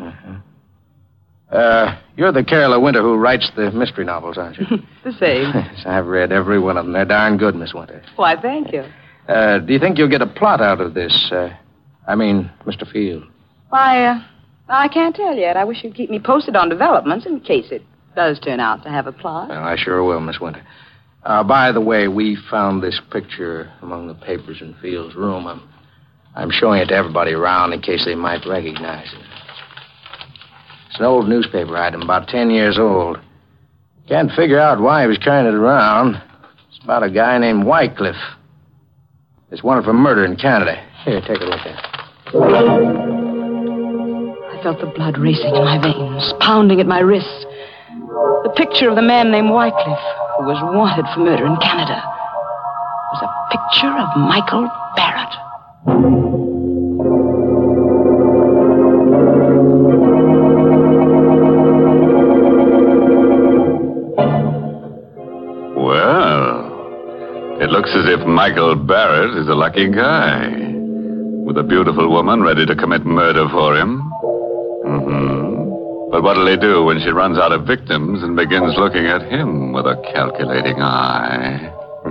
You're the Carolyn Winter who writes the mystery novels, aren't you? The same. Yes, I've read every one of them. They're darn good, Miss Winter. Why, thank you. Do you think you'll get a plot out of this? Mr. Field. Why, I can't tell yet. I wish you'd keep me posted on developments in case it does turn out to have a plot. Well, I sure will, Miss Winter. By the way, we found this picture among the papers in Field's room. I'm showing it to everybody around in case they might recognize it. It's an old newspaper item, about 10 years old. Can't figure out why he was carrying it around. It's about a guy named Wycliffe. It's wanted for murder in Canada. Here, take a look at it. I felt the blood racing in my veins, pounding at my wrists. The picture of the man named Wycliffe, who was wanted for murder in Canada, was a picture of Michael Barrett. Well, it looks as if Michael Barrett is a lucky guy. With a beautiful woman ready to commit murder for him. But what'll he do when she runs out of victims and begins looking at him with a calculating eye?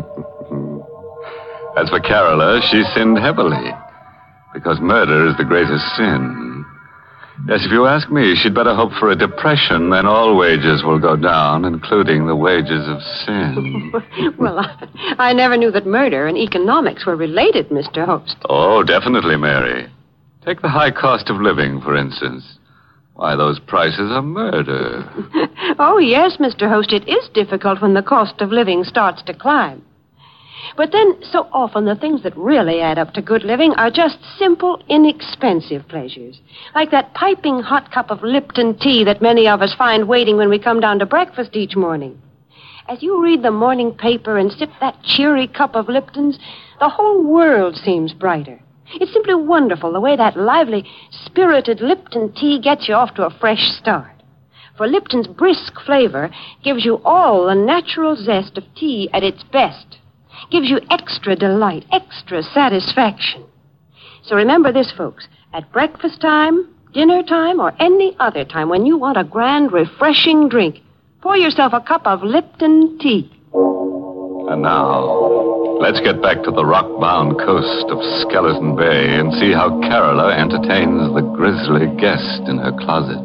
As for Carola, she sinned heavily. Because murder is the greatest sin. Yes, if you ask me, she'd better hope for a depression, then all wages will go down, including the wages of sin. Well, I never knew that murder and economics were related, Mr. Host. Oh, definitely, Mary. Take the high cost of living, for instance. Why, those prices are murder. Oh, yes, Mr. Host, it is difficult when the cost of living starts to climb. But then, so often, the things that really add up to good living are just simple, inexpensive pleasures. Like that piping hot cup of Lipton tea that many of us find waiting when we come down to breakfast each morning. As you read the morning paper and sip that cheery cup of Lipton's, the whole world seems brighter. It's simply wonderful the way that lively, spirited Lipton tea gets you off to a fresh start. For Lipton's brisk flavor gives you all the natural zest of tea at its best. Gives you extra delight, extra satisfaction. So remember this, folks. At breakfast time, dinner time, or any other time when you want a grand, refreshing drink, pour yourself a cup of Lipton tea. And now, let's get back to the rock-bound coast of Skeleton Bay and see how Carola entertains the grisly guest in her closet.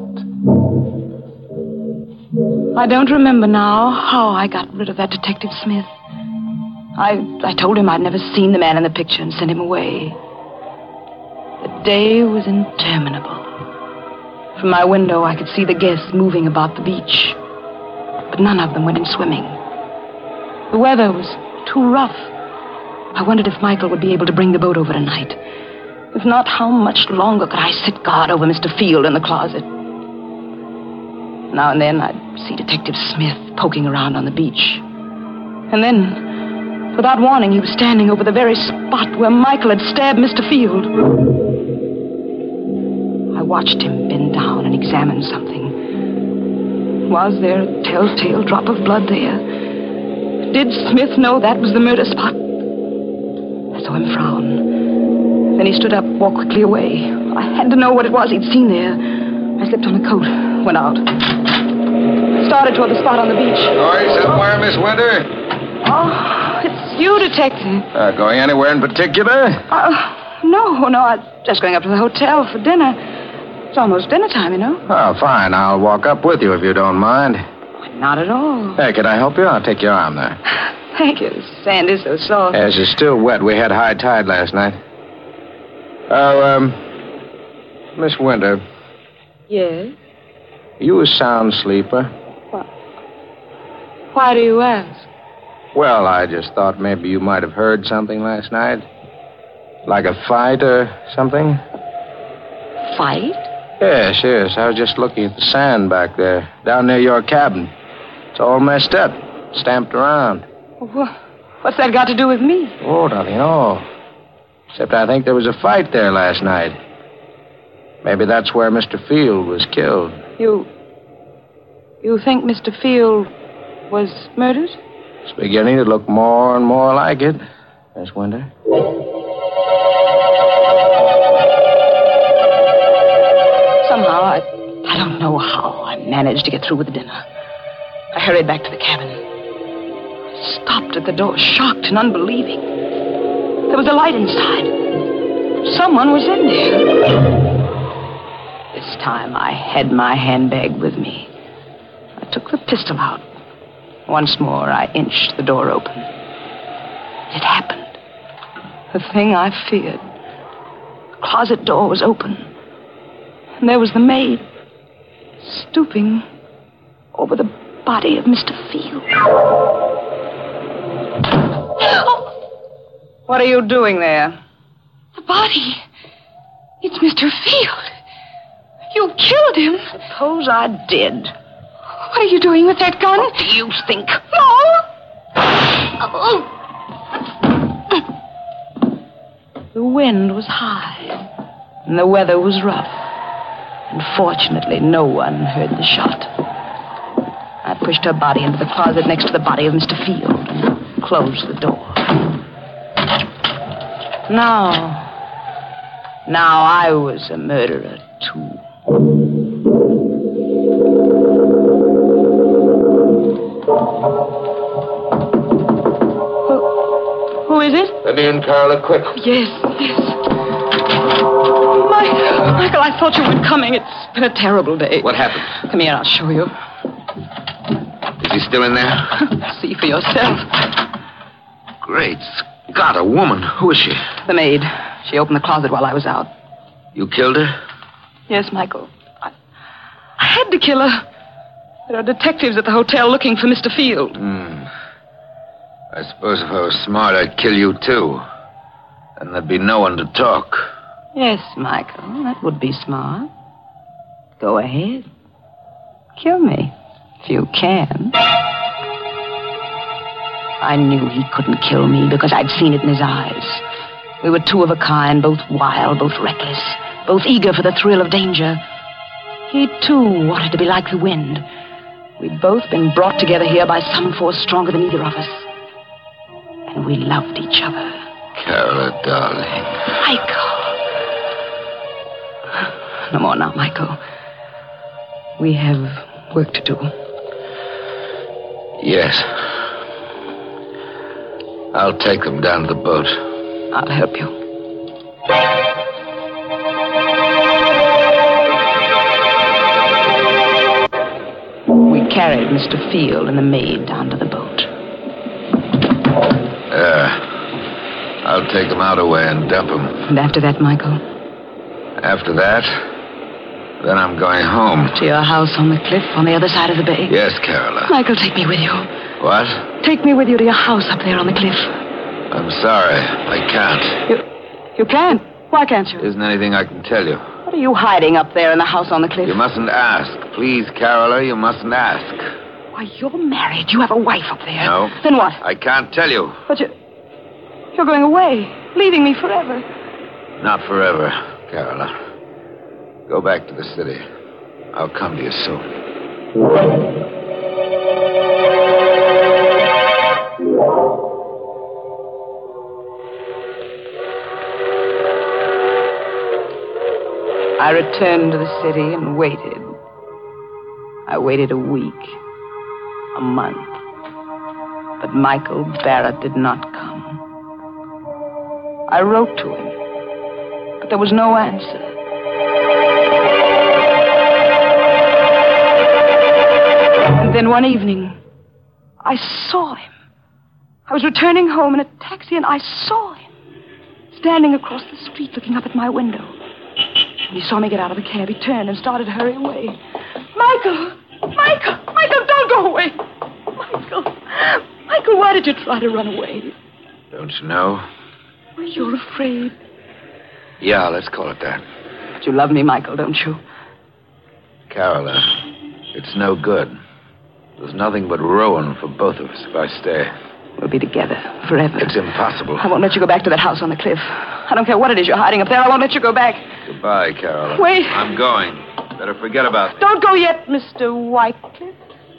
I don't remember now how I got rid of that Detective Smith. I told him I'd never seen the man in the picture and sent him away. The day was interminable. From my window, I could see the guests moving about the beach, but none of them went in swimming. The weather was too rough. I wondered if Michael would be able to bring the boat over tonight. If not, how much longer could I sit guard over Mr. Field in the closet? Now and then, I'd see Detective Smith poking around on the beach. And then, without warning, he was standing over the very spot where Michael had stabbed Mr. Field. I watched him bend down and examine something. Was there a telltale drop of blood there? Did Smith know that was the murder spot? I saw him frown. Then he stood up, walked quickly away. I had to know what it was he'd seen there. I slipped on a coat, went out. Started toward the spot on the beach. Going somewhere, Miss Winter? Oh, it's you, Detective. Going anywhere in particular? No, I'm just going up to the hotel for dinner. It's almost dinner time, you know. Oh, fine. I'll walk up with you if you don't mind. Not at all. Hey, can I help you? I'll take your arm there. Thank you. The sand is so soft. Yes, it's still wet. We had high tide last night. Miss Winter. Yes? You a sound sleeper? What? Why do you ask? Well, I just thought maybe you might have heard something last night. Like a fight or something. Fight? Yes. I was just looking at the sand back there, down near your cabin. It's all messed up, stamped around. What's that got to do with me? Oh, nothing at all. Except I think there was a fight there last night. Maybe that's where Mr. Field was killed. You think Mr. Field was murdered? It's beginning to look more and more like it, Miss Winter. Somehow, I don't know how I managed to get through with the dinner. I hurried back to the cabin. I stopped at the door, shocked and unbelieving. There was a light inside. Someone was in there. This time, I had my handbag with me. I took the pistol out. Once more, I inched the door open. It happened. The thing I feared. The closet door was open. And there was the maid, stooping over the body of Mr. Field. What are you doing there? The body. It's Mr. Field. You killed him. Suppose I did. What are you doing with that gun? What do you think? No! The wind was high, and the weather was rough. And fortunately, no one heard the shot. I pushed her body into the closet next to the body of Mr. Field. close the door. Now I was a murderer, too. Who is it? Let me in, Carla, quick. Yes. Michael, I thought you weren't coming. It's been a terrible day. What happened? Come here, I'll show you. Is he still in there? See for yourself. Great Scott, a woman. Who is she? The maid. She opened the closet while I was out. You killed her? Yes, Michael. I had to kill her. There are detectives at the hotel looking for Mr. Field. I suppose if I was smart, I'd kill you, too. And there'd be no one to talk. Yes, Michael, that would be smart. Go ahead. Kill me, if you can. I knew he couldn't kill me because I'd seen it in his eyes. We were two of a kind, both wild, both reckless, both eager for the thrill of danger. He, too, wanted to be like the wind. We'd both been brought together here by some force stronger than either of us. And we loved each other. Carla, darling. Michael. No more now, Michael. We have work to do. Yes. I'll take them down to the boat. I'll help you. We carried Mr. Field and the maid down to the boat. I'll take them out away and dump them. And after that, Michael? After that, then I'm going home. To your house on the cliff on the other side of the bay? Yes, Carola. Michael, take me with you. What? Take me with you to your house up there on the cliff. I'm sorry. I can't. You can't? Why can't you? Isn't anything I can tell you. What are you hiding up there in the house on the cliff? You mustn't ask. Please, Carola, you mustn't ask. Why, you're married. You have a wife up there. No. Then what? I can't tell you. But you're going away, leaving me forever. Not forever, Carola. Go back to the city. I'll come to you soon. I returned to the city and waited. I waited a week, a month. But Michael Barrett did not come. I wrote to him, but there was no answer. And then one evening, I saw him. I was returning home in a taxi, and I saw him standing across the street looking up at my window. When he saw me get out of the cab, he turned and started to hurry away. Michael! Michael, don't go away! Michael, why did you try to run away? Don't you know? Well, you're afraid. Yeah, let's call it that. But you love me, Michael, don't you? Carola, it's no good. There's nothing but ruin for both of us if I stay. We'll be together forever. It's impossible. I won't let you go back to that house on the cliff. I don't care what it is you're hiding up there. I won't let you go back. Goodbye, Carola. Wait. I'm going. Better forget about me. Don't go yet, Mr. Wycliffe.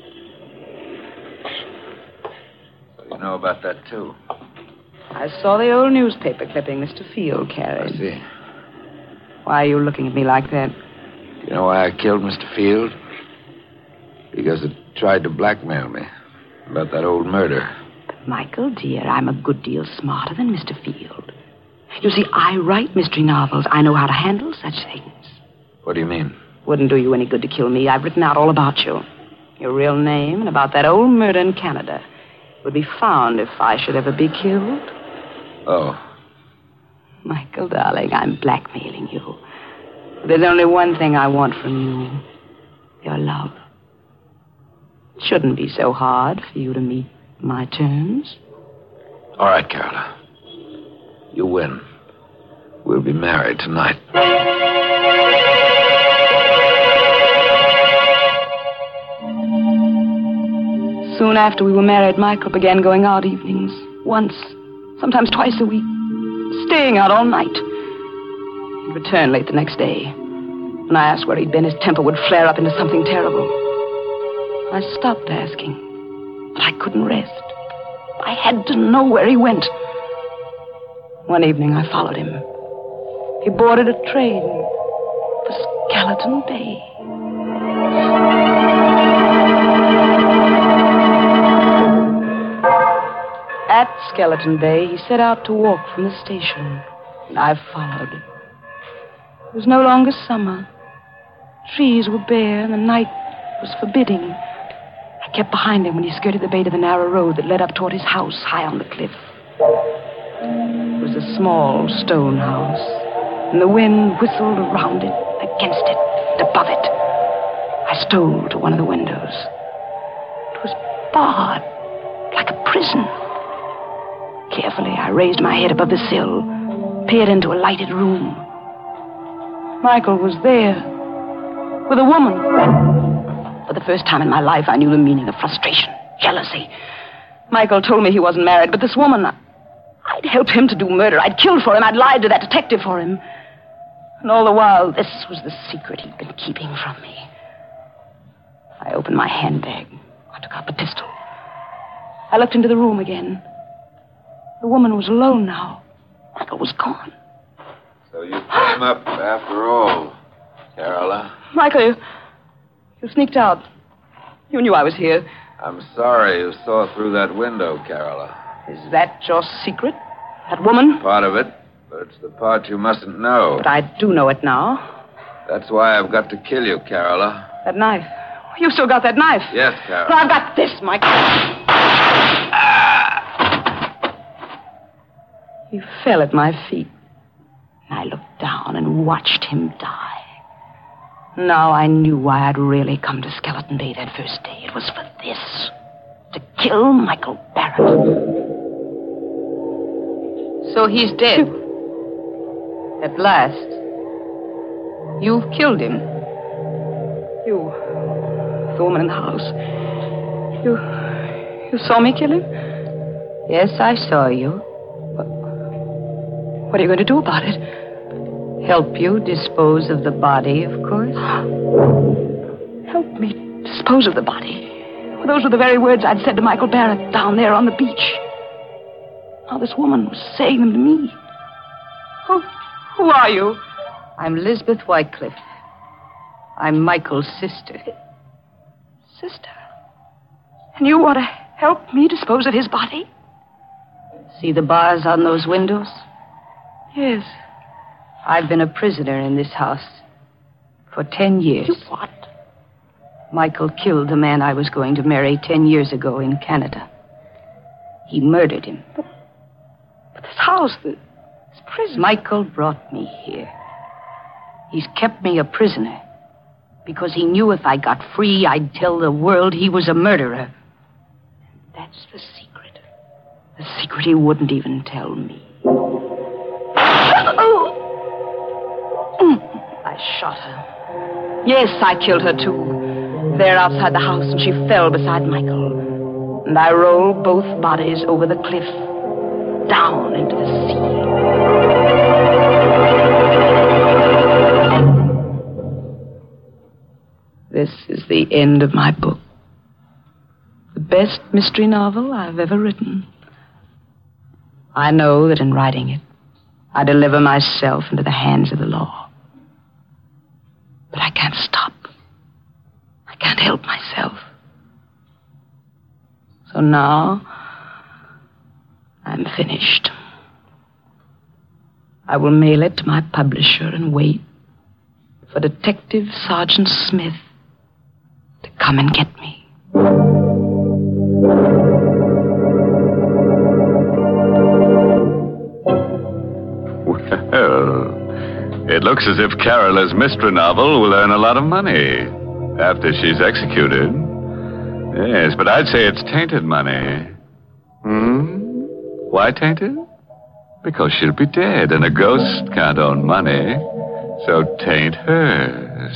You know about that, too. I saw the old newspaper clipping Mr. Field carried. I see. Why are you looking at me like that? You know why I killed Mr. Field? Because it tried to blackmail me about that old murder. But, Michael, dear, I'm a good deal smarter than Mr. Field. You see, I write mystery novels. I know how to handle such things. What do you mean? Wouldn't do you any good to kill me. I've written out all about you. Your real name and about that old murder in Canada would be found if I should ever be killed. Oh. Michael, darling, I'm blackmailing you. There's only one thing I want from you. Your love. It shouldn't be so hard for you to meet my terms. All right, Carola. You win. We'll be married tonight. Soon after we were married, Michael began going out evenings. Once, sometimes twice a week. Staying out all night. He'd return late the next day. When I asked where he'd been, his temper would flare up into something terrible. I stopped asking, but I couldn't rest. I had to know where he went. One evening, I followed him. He boarded a train for Skeleton Bay. At Skeleton Bay, he set out to walk from the station, and I followed. It was no longer summer. Trees were bare, and the night was forbidding. I kept behind him when he skirted the bay to the narrow road that led up toward his house high on the cliff. It was a small stone house, and the wind whistled around it, against it, and above it. I stole to one of the windows. It was barred, like a prison. Carefully, I raised my head above the sill, peered into a lighted room. Michael was there, with a woman. For the first time in my life, I knew the meaning of frustration, jealousy. Michael told me he wasn't married, but this woman, I'd helped him to do murder. I'd killed for him. I'd lied to that detective for him. And all the while, this was the secret he'd been keeping from me. I opened my handbag. I took out the pistol. I looked into the room again. The woman was alone now. Michael was gone. So you came up after all, Carola. Michael, you sneaked out. You knew I was here. I'm sorry you saw through that window, Carola. Is that your secret? That woman? Part of it, but it's the part you mustn't know. But I do know it now. That's why I've got to kill you, Carola. That knife. You still got that knife? Yes, Carola. Well, I've got this, Michael. He fell at my feet. And I looked down and watched him die. Now I knew why I'd really come to Skeleton Bay that first day. It was for this. To kill Michael Barrett. So he's dead. At last. You've killed him. You, the woman in the house. You saw me kill him? Yes, I saw you. What are you going to do about it? Help you dispose of the body, of course. Help me dispose of the body. Well, those were the very words I'd said to Michael Barrett down there on the beach. Now this woman was saying them to me. Who are you? I'm Lisbeth Wycliffe. I'm Michael's sister. Sister? And you want to help me dispose of his body? See the bars on those windows? Yes. I've been a prisoner in this house for 10 years. You what? Michael killed the man I was going to marry 10 years ago in Canada. He murdered him. But this house, this prison... Michael brought me here. He's kept me a prisoner because he knew if I got free, I'd tell the world he was a murderer. That's the secret. The secret he wouldn't even tell me. I shot her. Yes, I killed her, too. There outside the house, and she fell beside Michael. And I rolled both bodies over the cliff, down into the sea. This is the end of my book. The best mystery novel I've ever written. I know that in writing it, I deliver myself into the hands of the law. But I can't stop. I can't help myself. So now, I'm finished. I will mail it to my publisher and wait for Detective Sergeant Smith to come and get me. Well, it looks as if Carola's mystery novel will earn a lot of money after she's executed. Yes, but I'd say it's tainted money. Why tainted? Because she'll be dead, and a ghost can't own money, so taint hers.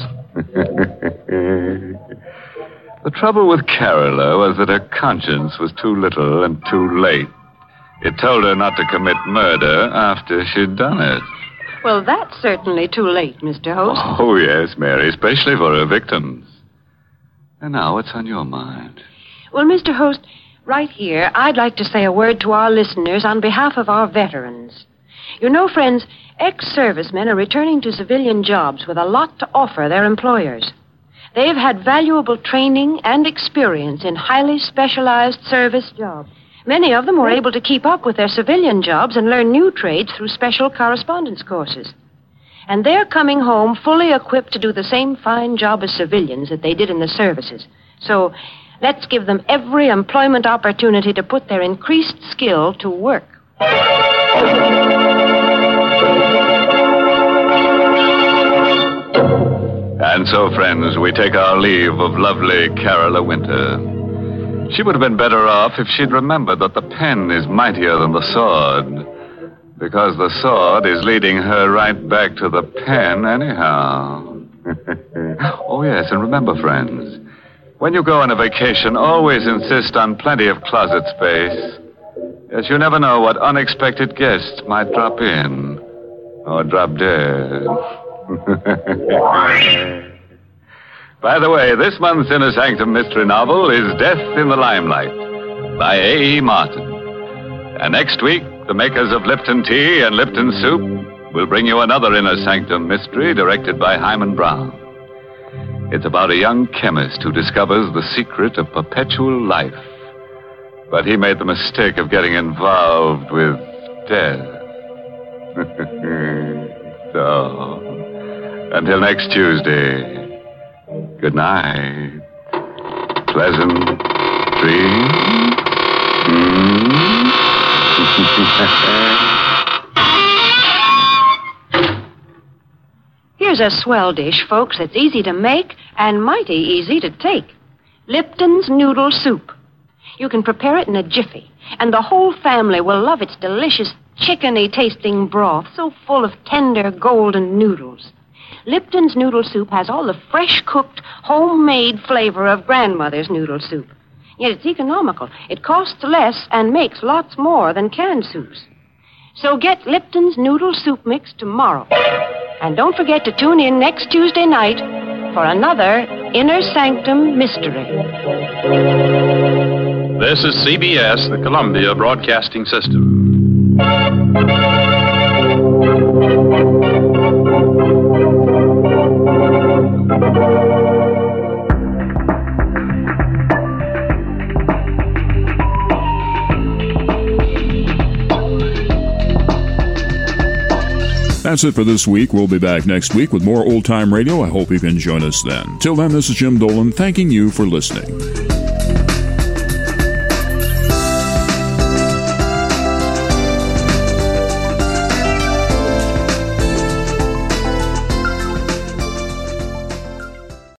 The trouble with Carola was that her conscience was too little and too late. It told her not to commit murder after she'd done it. Well, that's certainly too late, Mr. Host. Oh, yes, Mary, especially for her victims. And now, what's on your mind? Well, Mr. Host, Right here, I'd like to say a word to our listeners on behalf of our veterans. You know, friends, ex-servicemen are returning to civilian jobs with a lot to offer their employers. They've had valuable training and experience in highly specialized service jobs. Many of them were able to keep up with their civilian jobs and learn new trades through special correspondence courses. And they're coming home fully equipped to do the same fine job as civilians that they did in the services. So let's give them every employment opportunity to put their increased skill to work. And so, friends, we take our leave of lovely Carola Winter. She would have been better off if she'd remembered that the pen is mightier than the sword. Because the sword is leading her right back to the pen anyhow. Oh, yes, and remember, friends, when you go on a vacation, always insist on plenty of closet space. Yes, you never know what unexpected guests might drop in or drop dead. By the way, this month's Inner Sanctum mystery novel is Death in the Limelight by A.E. Martin. And next week, the makers of Lipton Tea and Lipton Soup will bring you another Inner Sanctum mystery directed by Hyman Brown. It's about a young chemist who discovers the secret of perpetual life. But he made the mistake of getting involved with death. So, until next Tuesday, good night. Pleasant dreams. Here's a swell dish, folks, that's easy to make and mighty easy to take. Lipton's Noodle Soup. You can prepare it in a jiffy, and the whole family will love its delicious chickeny-tasting broth, so full of tender golden noodles. Lipton's Noodle Soup has all the fresh-cooked, homemade flavor of grandmother's noodle soup. Yet it's economical. It costs less and makes lots more than canned soups. So get Lipton's Noodle Soup Mix tomorrow. And don't forget to tune in next Tuesday night for another Inner Sanctum Mystery. This is CBS, the Columbia Broadcasting System. That's it for this week. We'll be back next week with more old-time radio. I hope you can join us then. Till then, this is Jim Dolan thanking you for listening.